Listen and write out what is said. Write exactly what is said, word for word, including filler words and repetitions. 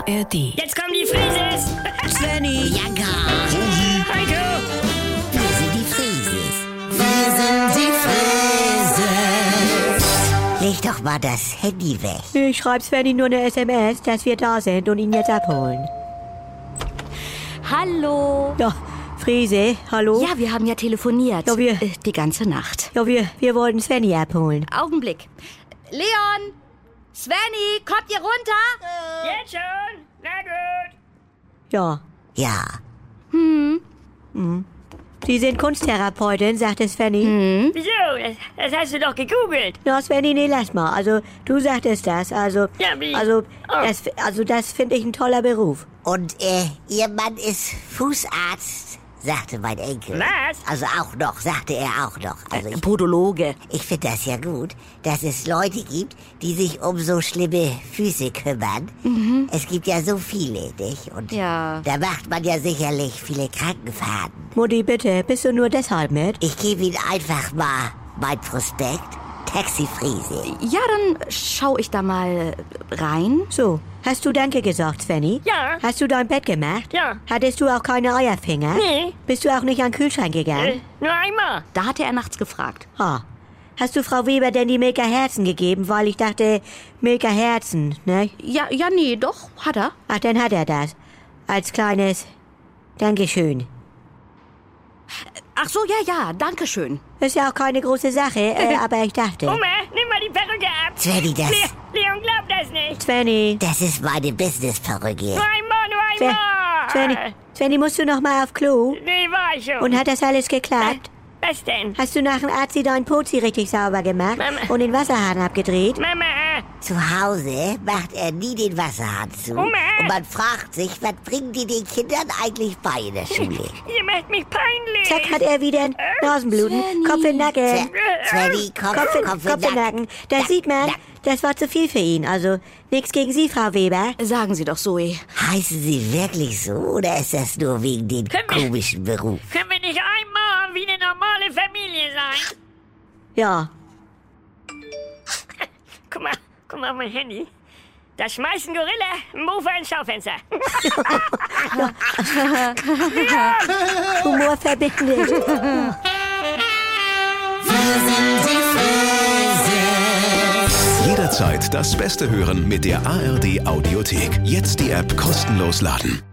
R D. Jetzt kommen die Frieses! Svenny, Janka, Heiko! wir sind die Frieses. Wir sind die Frieses. Leg doch mal das Handy weg. ich schreibe Svenny nur eine S M S, dass wir da sind und ihn jetzt abholen. Hallo. Ja, Friese, hallo? Ja, wir haben ja telefoniert. Ja, wir- Äh, die ganze Nacht. Ja, wir, wir wollten Svenny abholen. Augenblick. Leon! Svenny, kommt ihr runter? Jetzt schon? Na gut. Ja. Ja, Sie sind Kunsttherapeutin, sagte Svenny. Wieso? Das, das hast du doch gegoogelt. Na, Svenny, nee, lass mal. Also, du sagtest das. Also, Ja, wie? also, Oh. das, also das finde ich ein toller Beruf. und äh, ihr Mann ist Fußarzt, sagte mein Enkel. Was? Also auch noch, sagte er auch noch. Also ich, Podologe. ich finde das ja gut, dass es Leute gibt, die sich um so schlimme Füße kümmern. Es gibt ja so viele, nicht? Und Ja. da macht man ja sicherlich viele Krankenfahrten. Mutti, bitte, bist du nur deshalb mit? Ich gebe Ihnen einfach mal mein Prospekt. Taxi Friese. Ja, dann schau ich da mal rein. So, hast du Danke gesagt, Svenny? Ja. Hast du dein Bett gemacht? Ja. Hattest du auch keine Eierfinger? Nee. Bist du auch nicht an den Kühlschrank Äh, gegangen? nur einmal. Da hatte er nachts gefragt. Ah. Hast du Frau Weber denn die Milka Herzen gegeben? Weil ich dachte, Milka Herzen, ne? Ja, ja, nee, doch, hat er. Ach, dann hat er das. Als kleines Dankeschön. Ach so, ja, ja, danke schön. Ist ja auch keine große Sache, äh, aber ich dachte. Oma, nimm mal die Perücke ab. Svenny, das, Le Leon glaubt das nicht. Svenny, das ist meine Business-Perücke. Nur einmal, nur Sve- einmal. Svenny, Svenny, musst du noch mal auf Klo? Nee, war ich schon. Und hat das alles geklappt? Was denn? Hast du nach dem Arzt deinen Pozi richtig sauber gemacht Mama. und den Wasserhahn abgedreht? Mama, äh, Zu Hause macht er nie den Wasserhahn zu. Oma. Und man fragt sich, was bringen die den Kindern eigentlich bei in der Schule? ihr macht mich peinlich. Zack, hat er wieder Nasenbluten. Kopf in den Nacken. Sve- Svenny, Kopf, Kopf in, Kopf, Kopf in den Nacken. Das Nack, sieht man, Nack. das war zu viel für ihn. Also, nichts gegen Sie, Frau Weber. Sagen Sie doch, Zoe. Heißen Sie wirklich so oder ist das nur wegen dem Können wir- komischen Beruf? Können wir nicht einmal wie eine normale Familie sein? Ja. Guck mal, guck mal auf mein Handy. Da schmeißt ein Gorilla ein Mofa ins Schaufenster. Humor verbindet. Jederzeit das Beste hören mit der A R D Audiothek. Jetzt die App kostenlos laden.